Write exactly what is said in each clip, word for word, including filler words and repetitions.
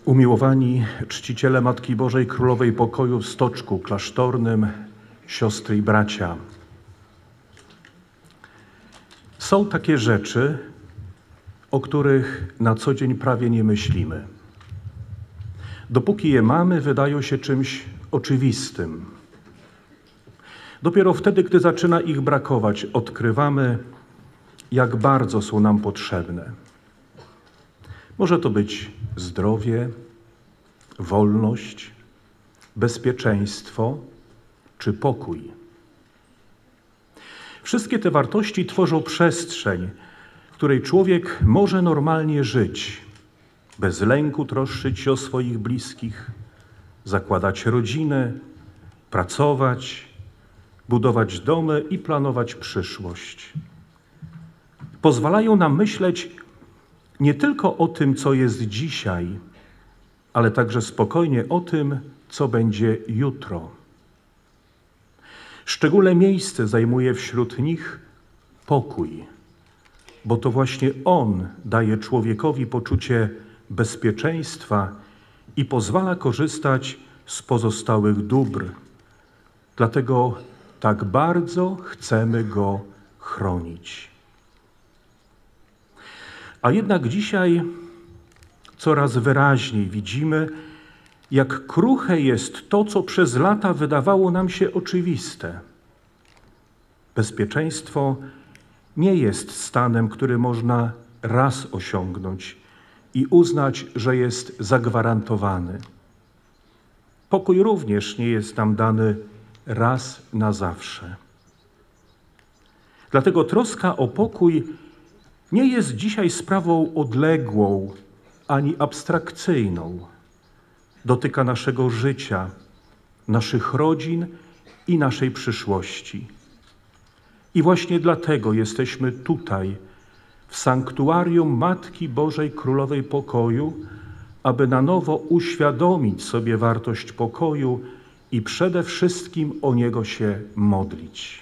Umiłowani czciciele Matki Bożej Królowej Pokoju w Stoczku Klasztornym, siostry i bracia. Są takie rzeczy, o których na co dzień prawie nie myślimy. Dopóki je mamy, wydają się czymś oczywistym. Dopiero wtedy, gdy zaczyna ich brakować, odkrywamy, jak bardzo są nam potrzebne. Może to być zdrowie, wolność, bezpieczeństwo czy pokój. Wszystkie te wartości tworzą przestrzeń, w której człowiek może normalnie żyć, bez lęku troszczyć się o swoich bliskich, zakładać rodzinę, pracować, budować domy i planować przyszłość. Pozwalają nam myśleć nie tylko o tym, co jest dzisiaj, ale także spokojnie o tym, co będzie jutro. Szczególne miejsce zajmuje wśród nich pokój, bo to właśnie on daje człowiekowi poczucie bezpieczeństwa i pozwala korzystać z pozostałych dóbr. Dlatego tak bardzo chcemy go chronić. A jednak dzisiaj coraz wyraźniej widzimy, jak kruche jest to, co przez lata wydawało nam się oczywiste. Bezpieczeństwo nie jest stanem, który można raz osiągnąć i uznać, że jest zagwarantowany. Pokój również nie jest nam dany raz na zawsze. Dlatego troska o pokój nie jest dzisiaj sprawą odległą ani abstrakcyjną. Dotyka naszego życia, naszych rodzin i naszej przyszłości. I właśnie dlatego jesteśmy tutaj, w sanktuarium Matki Bożej Królowej Pokoju, aby na nowo uświadomić sobie wartość pokoju i przede wszystkim o niego się modlić.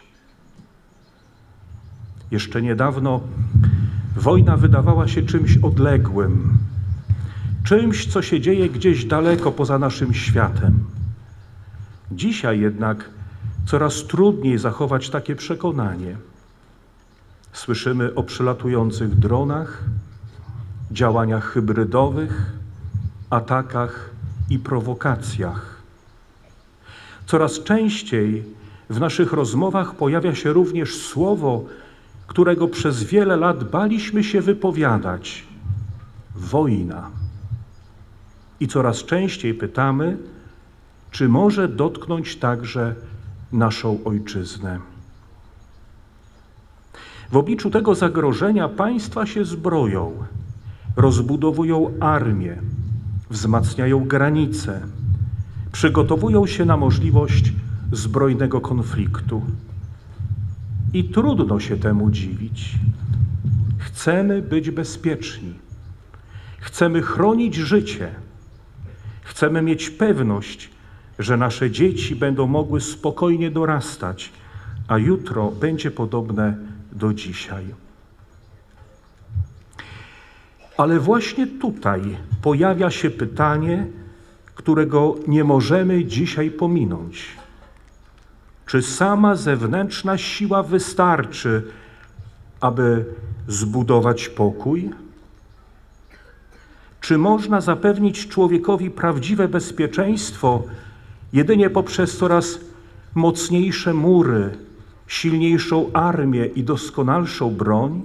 Jeszcze niedawno wojna wydawała się czymś odległym, czymś, co się dzieje gdzieś daleko poza naszym światem. Dzisiaj jednak coraz trudniej zachować takie przekonanie. Słyszymy o przylatujących dronach, działaniach hybrydowych, atakach i prowokacjach. Coraz częściej w naszych rozmowach pojawia się również słowo, którego przez wiele lat baliśmy się wypowiadać – wojna. I coraz częściej pytamy, czy może dotknąć także naszą ojczyznę. W obliczu tego zagrożenia państwa się zbroją, rozbudowują armię, wzmacniają granice, przygotowują się na możliwość zbrojnego konfliktu. I trudno się temu dziwić. Chcemy być bezpieczni. Chcemy chronić życie. Chcemy mieć pewność, że nasze dzieci będą mogły spokojnie dorastać, a jutro będzie podobne do dzisiaj. Ale właśnie tutaj pojawia się pytanie, którego nie możemy dzisiaj pominąć. Czy sama zewnętrzna siła wystarczy, aby zbudować pokój? Czy można zapewnić człowiekowi prawdziwe bezpieczeństwo jedynie poprzez coraz mocniejsze mury, silniejszą armię i doskonalszą broń?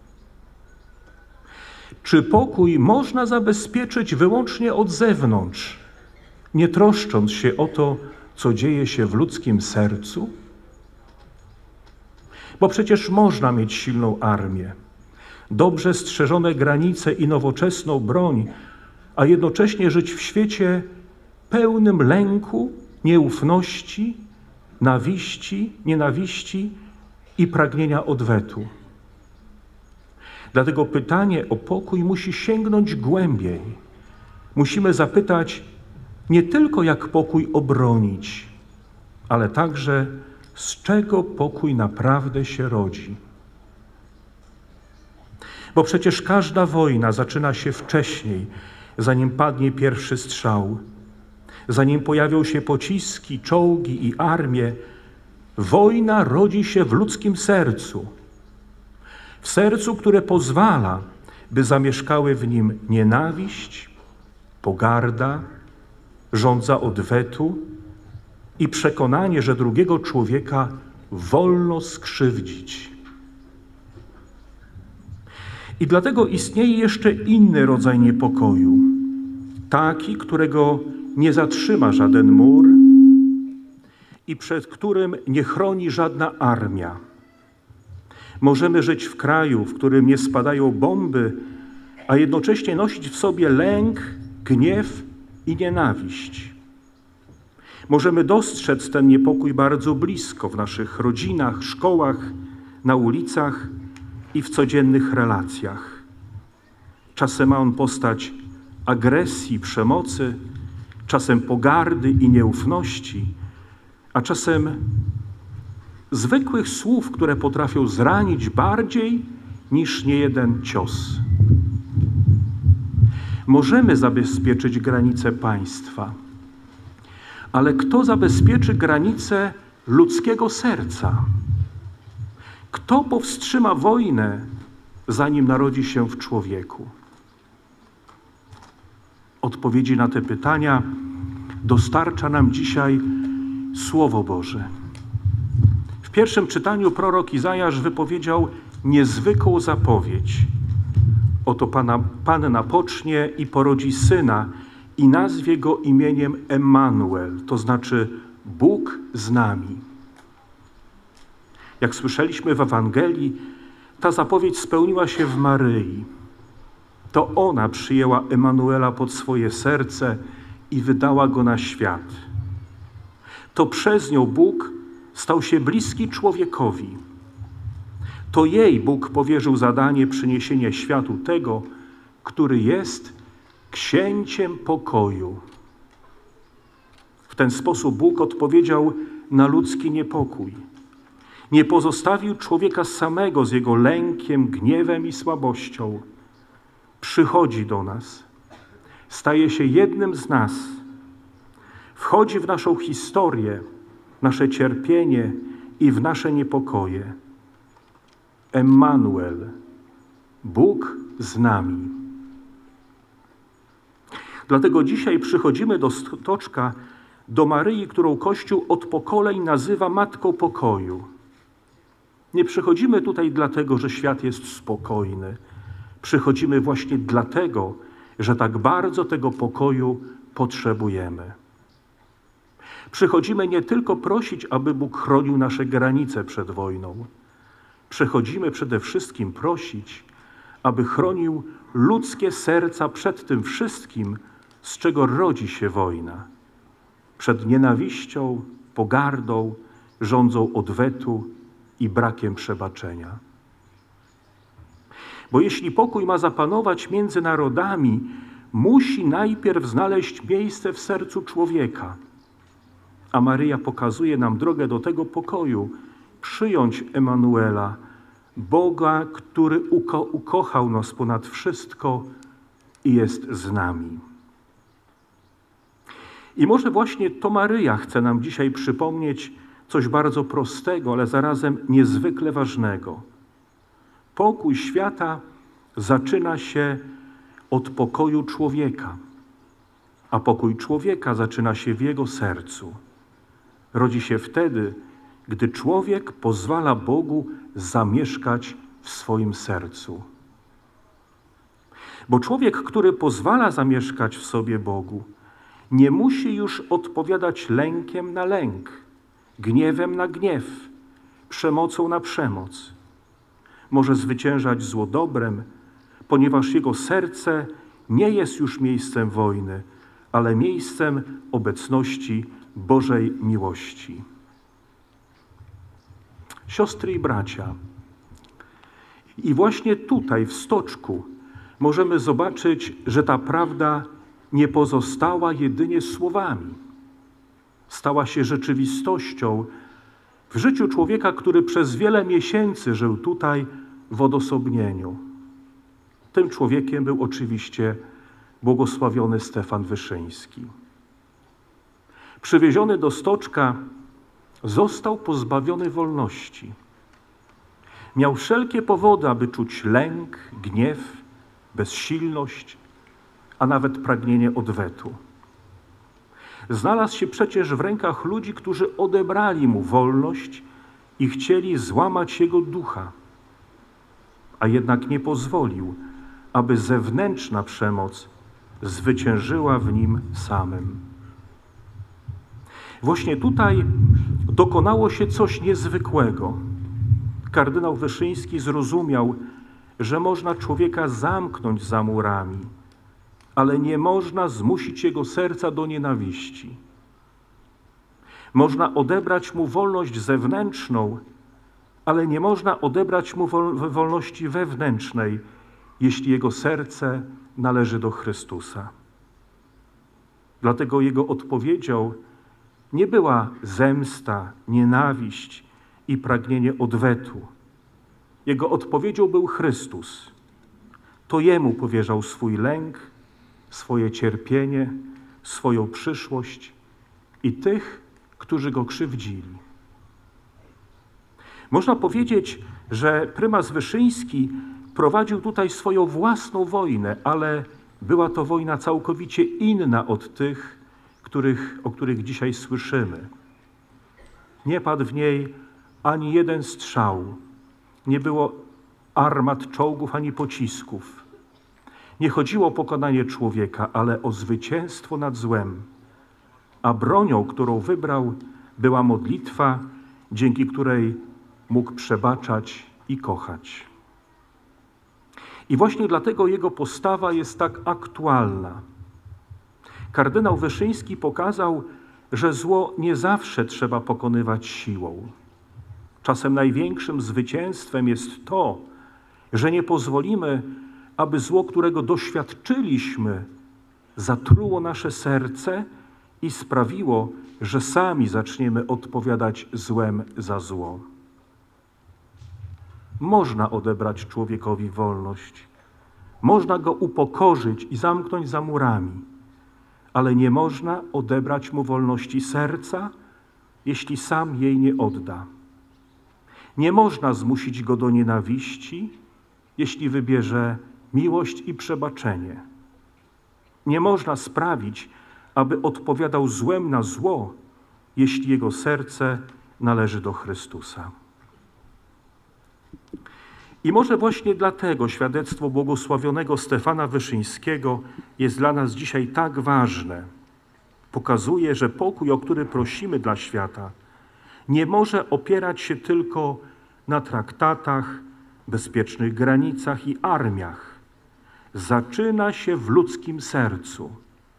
Czy pokój można zabezpieczyć wyłącznie od zewnątrz, nie troszcząc się o to, co dzieje się w ludzkim sercu? Bo przecież można mieć silną armię, dobrze strzeżone granice i nowoczesną broń, a jednocześnie żyć w świecie pełnym lęku, nieufności, nawiści, nienawiści i pragnienia odwetu. Dlatego pytanie o pokój musi sięgnąć głębiej. Musimy zapytać nie tylko, jak pokój obronić, ale także z czego pokój naprawdę się rodzi. Bo przecież każda wojna zaczyna się wcześniej, zanim padnie pierwszy strzał, zanim pojawią się pociski, czołgi i armie, wojna rodzi się w ludzkim sercu. W sercu, które pozwala, by zamieszkały w nim nienawiść, pogarda, żądza odwetu i przekonanie, że drugiego człowieka wolno skrzywdzić. I dlatego istnieje jeszcze inny rodzaj niepokoju, taki, którego nie zatrzyma żaden mur i przed którym nie chroni żadna armia. Możemy żyć w kraju, w którym nie spadają bomby, a jednocześnie nosić w sobie lęk, gniew i nienawiść. Możemy dostrzec ten niepokój bardzo blisko w naszych rodzinach, szkołach, na ulicach i w codziennych relacjach. Czasem ma on postać agresji, przemocy, czasem pogardy i nieufności, a czasem zwykłych słów, które potrafią zranić bardziej niż niejeden cios. Możemy zabezpieczyć granice państwa, ale kto zabezpieczy granice ludzkiego serca? Kto powstrzyma wojnę, zanim narodzi się w człowieku? Odpowiedzi na te pytania dostarcza nam dzisiaj Słowo Boże. W pierwszym czytaniu prorok Izajasz wypowiedział niezwykłą zapowiedź. Oto Pana, Panna pocznie i porodzi syna i nazwie go imieniem Emmanuel, to znaczy Bóg z nami. Jak słyszeliśmy w Ewangelii, ta zapowiedź spełniła się w Maryi. To ona przyjęła Emanuela pod swoje serce i wydała go na świat. To przez nią Bóg stał się bliski człowiekowi. To jej Bóg powierzył zadanie przyniesienia światu tego, który jest księciem pokoju. W ten sposób Bóg odpowiedział na ludzki niepokój. Nie pozostawił człowieka samego z jego lękiem, gniewem i słabością. Przychodzi do nas, staje się jednym z nas, wchodzi w naszą historię, nasze cierpienie i w nasze niepokoje. Emmanuel, Bóg z nami. Dlatego dzisiaj przychodzimy do stoczka, do Maryi, którą Kościół od pokoleń nazywa Matką Pokoju. Nie przychodzimy tutaj dlatego, że świat jest spokojny. Przychodzimy właśnie dlatego, że tak bardzo tego pokoju potrzebujemy. Przychodzimy nie tylko prosić, aby Bóg chronił nasze granice przed wojną. Przychodzimy przede wszystkim prosić, aby chronił ludzkie serca przed tym wszystkim, z czego rodzi się wojna. Przed nienawiścią, pogardą, żądzą odwetu i brakiem przebaczenia. Bo jeśli pokój ma zapanować między narodami, musi najpierw znaleźć miejsce w sercu człowieka. A Maryja pokazuje nam drogę do tego pokoju, przyjąć Emanuela, Boga, który uko- ukochał nas ponad wszystko i jest z nami. I może właśnie to Maryja chce nam dzisiaj przypomnieć coś bardzo prostego, ale zarazem niezwykle ważnego. Pokój świata zaczyna się od pokoju człowieka, a pokój człowieka zaczyna się w jego sercu. Rodzi się wtedy, gdy człowiek pozwala Bogu zamieszkać w swoim sercu. Bo człowiek, który pozwala zamieszkać w sobie Bogu, nie musi już odpowiadać lękiem na lęk, gniewem na gniew, przemocą na przemoc. Może zwyciężać zło dobrem, ponieważ jego serce nie jest już miejscem wojny, ale miejscem obecności Bożej miłości. Siostry i bracia, i właśnie tutaj, w stoczku, możemy zobaczyć, że ta prawda nie pozostała jedynie słowami. Stała się rzeczywistością w życiu człowieka, który przez wiele miesięcy żył tutaj w odosobnieniu. Tym człowiekiem był oczywiście błogosławiony Stefan Wyszyński. Przywieziony do Stoczka, został pozbawiony wolności. Miał wszelkie powody, aby czuć lęk, gniew, bezsilność, a nawet pragnienie odwetu. Znalazł się przecież w rękach ludzi, którzy odebrali mu wolność i chcieli złamać jego ducha, a jednak nie pozwolił, aby zewnętrzna przemoc zwyciężyła w nim samym. Właśnie tutaj dokonało się coś niezwykłego. Kardynał Wyszyński zrozumiał, że można człowieka zamknąć za murami, ale nie można zmusić jego serca do nienawiści. Można odebrać mu wolność zewnętrzną, ale nie można odebrać mu wol- wolności wewnętrznej, jeśli jego serce należy do Chrystusa. Dlatego jego odpowiedzią nie była zemsta, nienawiść i pragnienie odwetu. Jego odpowiedzią był Chrystus. To Jemu powierzał swój lęk, swoje cierpienie, swoją przyszłość i tych, którzy go krzywdzili. Można powiedzieć, że prymas Wyszyński prowadził tutaj swoją własną wojnę, ale była to wojna całkowicie inna od tych, których, o których dzisiaj słyszymy. Nie padł w niej ani jeden strzał, nie było armat, czołgów ani pocisków. Nie chodziło o pokonanie człowieka, ale o zwycięstwo nad złem. A bronią, którą wybrał, była modlitwa, dzięki której mógł przebaczać i kochać. I właśnie dlatego jego postawa jest tak aktualna. Kardynał Wyszyński pokazał, że zło nie zawsze trzeba pokonywać siłą. Czasem największym zwycięstwem jest to, że nie pozwolimy, aby zło, którego doświadczyliśmy, zatruło nasze serce i sprawiło, że sami zaczniemy odpowiadać złem za zło. Można odebrać człowiekowi wolność. Można go upokorzyć i zamknąć za murami, ale nie można odebrać mu wolności serca, jeśli sam jej nie odda. Nie można zmusić go do nienawiści, jeśli wybierze miłość i przebaczenie. Nie można sprawić, aby odpowiadał złem na zło, jeśli jego serce należy do Chrystusa. I może właśnie dlatego świadectwo błogosławionego Stefana Wyszyńskiego jest dla nas dzisiaj tak ważne. Pokazuje, że pokój, o który prosimy dla świata, nie może opierać się tylko na traktatach, bezpiecznych granicach i armiach. Zaczyna się w ludzkim sercu.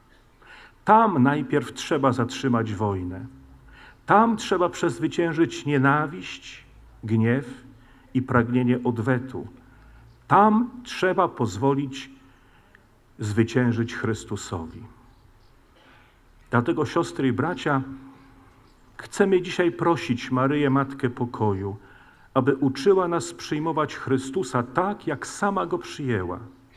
Tam najpierw trzeba zatrzymać wojnę. Tam trzeba przezwyciężyć nienawiść, gniew i pragnienie odwetu. Tam trzeba pozwolić zwyciężyć Chrystusowi. Dlatego, siostry i bracia, chcemy dzisiaj prosić Maryję, Matkę Pokoju, aby uczyła nas przyjmować Chrystusa tak, jak sama Go przyjęła.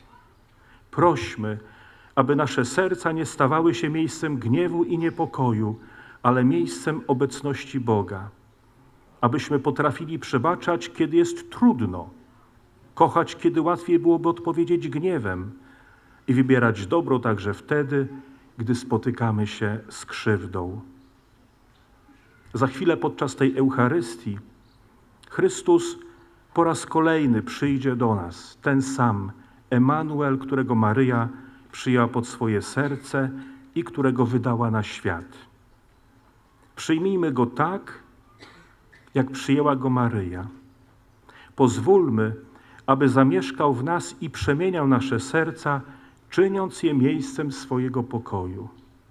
Prośmy, aby nasze serca nie stawały się miejscem gniewu i niepokoju, ale miejscem obecności Boga. Abyśmy potrafili przebaczać, kiedy jest trudno, kochać, kiedy łatwiej byłoby odpowiedzieć gniewem i wybierać dobro także wtedy, gdy spotykamy się z krzywdą. Za chwilę podczas tej Eucharystii Chrystus po raz kolejny przyjdzie do nas, ten sam Emanuel, którego Maryja przyjęła pod swoje serce i którego wydała na świat. Przyjmijmy Go tak, jak przyjęła Go Maryja. Pozwólmy, aby zamieszkał w nas i przemieniał nasze serca, czyniąc je miejscem swojego pokoju.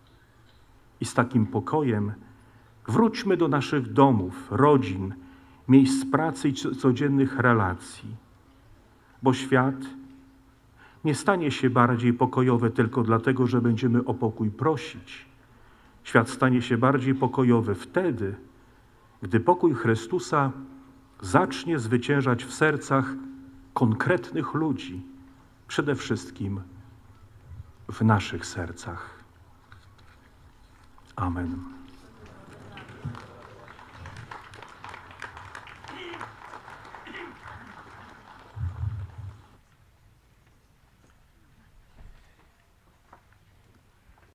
I z takim pokojem wróćmy do naszych domów, rodzin, miejsc pracy i codziennych relacji. Bo świat nie stanie się bardziej pokojowy tylko dlatego, że będziemy o pokój prosić. Świat stanie się bardziej pokojowy wtedy, gdy pokój Chrystusa zacznie zwyciężać w sercach konkretnych ludzi, przede wszystkim w naszych sercach. Amen.